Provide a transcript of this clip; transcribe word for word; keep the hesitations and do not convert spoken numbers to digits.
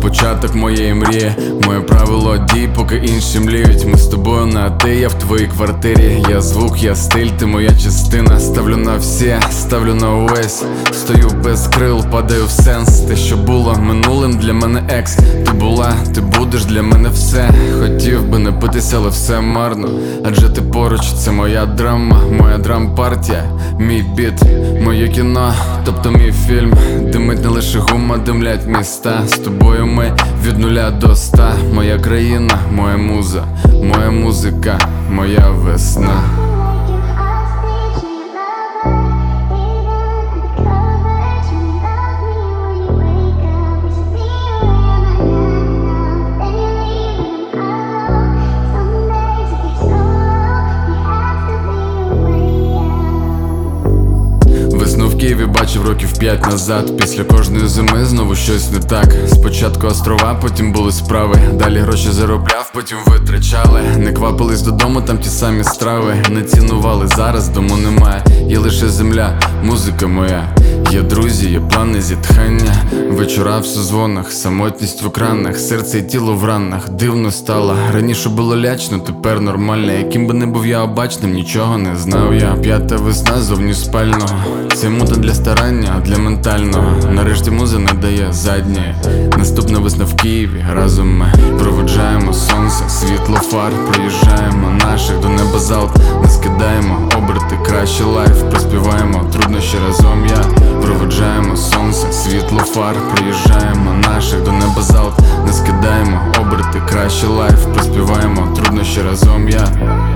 початок моєї мрії, моє правило дій, поки інші мліють. Ми з тобою на ти, я в твоїй квартирі. Я звук, я стиль, ти моя частина. Ставлю на всі, ставлю на увесь. Стою без крил, падаю в сенс. Те, що було минулим, для мене екс. Ти була, ти будеш для мене все. Хотів би не питися, але все марно. Адже ти поруч, це моя драма, моя драм-партія, мій біт, моє кіно, тобто мій фільм. Димить не лише гума, димлять міста. З тобою ми від нуля до ста. Моя країна, моя муза, моя музика, моя весна. Весну в Києві бачив років п'ять назад. Після кожної зими знову щось не так. Спочатку острова, потім були справи. Далі гроші заробляв, потім витрачали. Не квапились додому, там ті самі страви. Не цінували, зараз дому немає. Є лише земля, музика моя. Є друзі, є плани, зітхання. Вечора в созвонах, самотність в екранах. Серце і тіло в ранах, дивно стало. Раніше було лячно, тепер нормально. Яким би не був я обачним, нічого не знав я. П'ята весна зовні спального. Це мута для старання, а для ментального. Нарешті муза не дає задньої. Наступна весна в Києві, разом ми проводжаємо сонце, світло фар. Проїжджаємо наших до неба залп. Не скидаємо оберти, краще лайф. Проспіваємо труднощі разом я. Проводжаємо сонце, світло фар. Проїжджаємо наших до неба залп. Не скидаємо оберти, краще лайф. Проспіваємо труднощі разом я.